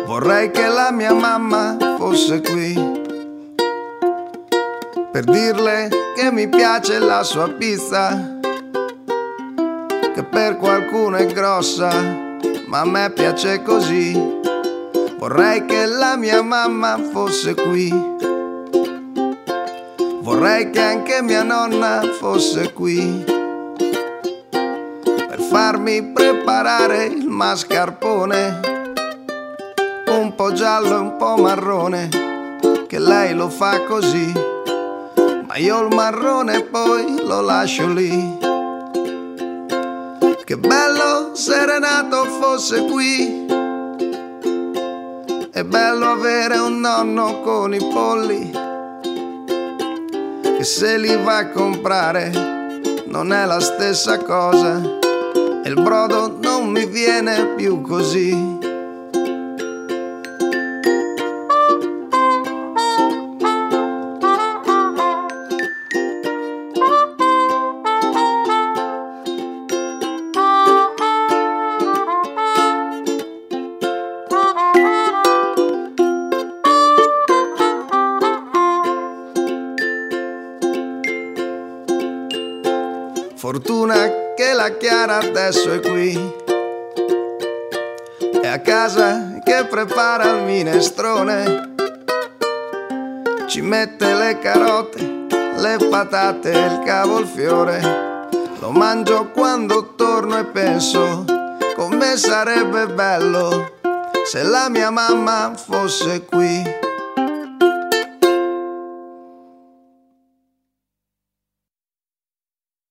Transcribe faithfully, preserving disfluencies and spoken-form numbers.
Vorrei che la mia mamma fosse qui per dirle che mi piace la sua pizza, che per qualcuno è grossa, ma a me piace così. Vorrei che la mia mamma fosse qui. Vorrei che anche mia nonna fosse qui per farmi preparare il mascarpone, un po' giallo e un po' marrone, che lei lo fa così, ma io il marrone poi lo lascio lì. Che bello se Renato fosse qui. È bello avere un nonno con i polli, che se li va a comprare non è la stessa cosa, e il brodo non mi viene più così. Fortuna che la Chiara adesso è qui, è a casa che prepara il minestrone, ci mette le carote, le patate e il cavolfiore. Lo mangio quando torno e penso come sarebbe bello se la mia mamma fosse qui.